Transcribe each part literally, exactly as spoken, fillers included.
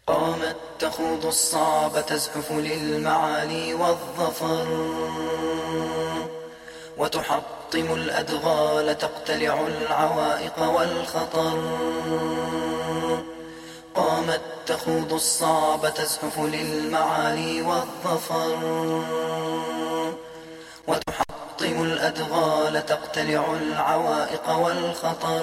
قامت تخوض الصعب تزحف للمعالي والظفر، وتحطم الأدغال تقتلع العوائق والخطر. قامت تخوض الصعب تزحف للمعالي والظفر، وتحطم الأدغال تقتلع العوائق والخطر.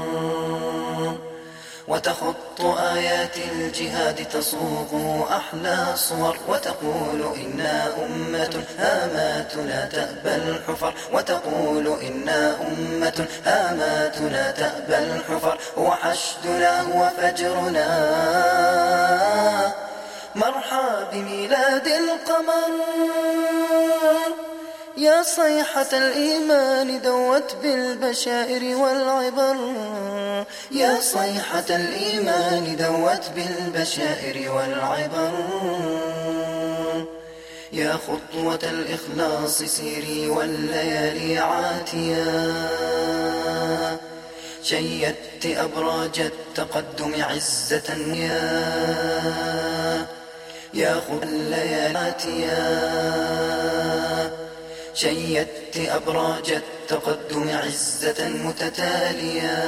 وتخط آيات الجهاد تصوغ أحلى صور، وتقول إنا أمة هاماتنا تأبى الحفر، وتقول إنا أمة هاماتنا تأبى الحفر. وحشدنا هو فجرنا، مرحى بميلاد القمر. يا صيحة الإيمان دوت بالبشائر والعبر، يا صيحة الإيمان دوت بالبشائر والعبر. يا خطوة الإخلاص سيري والليالي عاتيا، شيدت أبراج التقدم عزة. يا يا خطوة الليالي عاتيا، شيدت أبراج التقدم عزة متتالية.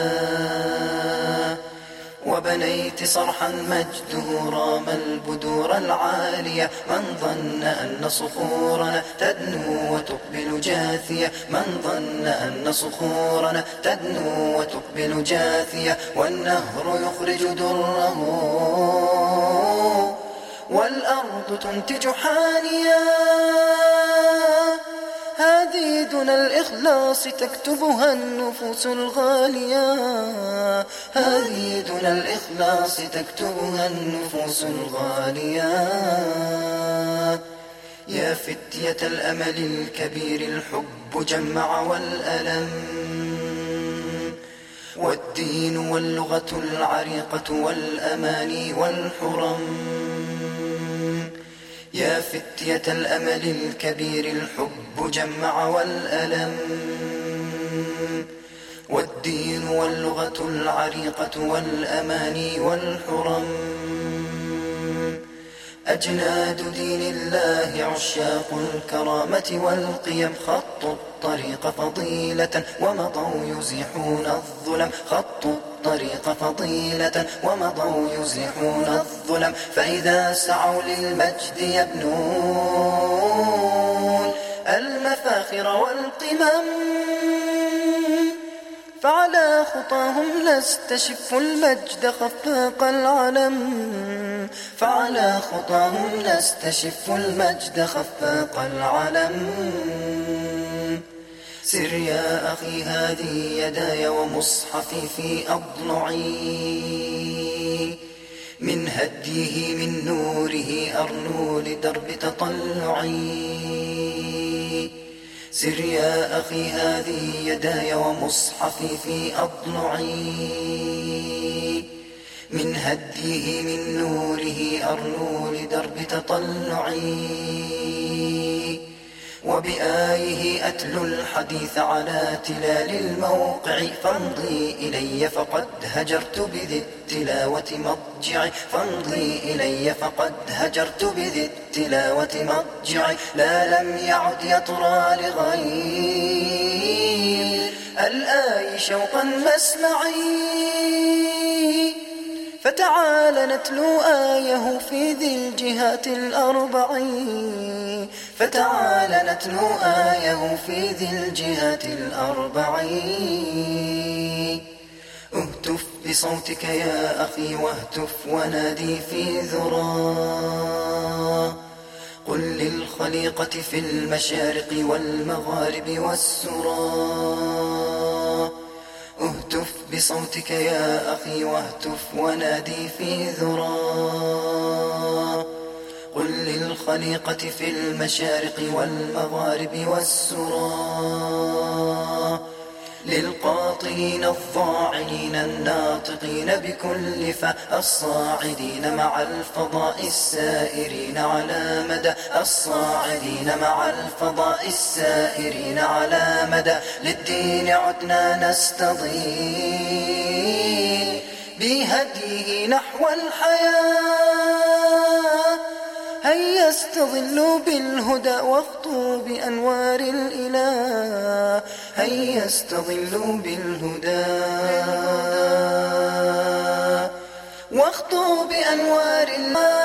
وبنيت صرحا مجده رام البدور العالية. من ظن أن صخورنا تدنو وتقبل جاثية، من ظن أن صخورنا تدنو وتقبل جاثية. والنهر يخرج دره والأرض تنتج حانيا، هذه دون الإخلاص تكتبها النفوس الغالية، هذه دون الإخلاص تكتبها النفوس الغالية. يا فتية الأمل الكبير الحب جمع والألم، والدين واللغة العريقة والأماني والحرم. يا فتية الأمل الكبير الحب جمع والألم، والدين واللغة العريقة والأماني والحرم. أجناد دين الله عشاق الكرامة والقيم، خطوا الطريق فضيلة ومضوا يزيحون الظلم، خطوا الطريق فضيلة ومضوا يزيحون الظلم. فإذا سعوا للمجد يبنون المفاخر والقمم، فعلى خطاهم نستشف المجد خفاق العلم، فعلى خطاهم نستشف المجد خفاق العلم. سر يا أخي هذه يداي ومصحفي في أضلعي، من هديه من نوره أرنو لدرب تطلعي. سر يا أخي هذه يداي ومصحفي في أضلعي، من هديه من نوره أرنو لدرب تطلعي. وبآيه أتلو الحديث على تلال الموقع، فامضي إلي فقد هجرت بذي التلاوة مضجعي، فامضي إلي فقد هجرت بذي التلاوة مضجعي. لا لم يعد يطرى لغير الآي شوقا مسمعي، فتعال نتلو آيه في ذي الجهات الأربع، فتعال نتلو آيه في ذي الجهات الأربع. اهتف بصوتك يا أخي واهتف ونادي في ذرى، قل للخليقة في المشارق والمغارب والسرى. اهتف بصوتك يا أخي واهتف ونادي في ذرى، قل للخليقة في المشارق والمغارب والسرى. للقاطعين الضاعنين الناطقين بكل فاء، الصاعدين مع الفضاء السائرين على مدى، الصاعدين مع الفضاء السائرين على مدى. للدين عدنا نستضيء بهديه نحو الحياة، هيا استظلوا بالهدى واخطوا بأنوار الإله، هيا استظلوا بالهدى واخطوا بأنوار الله.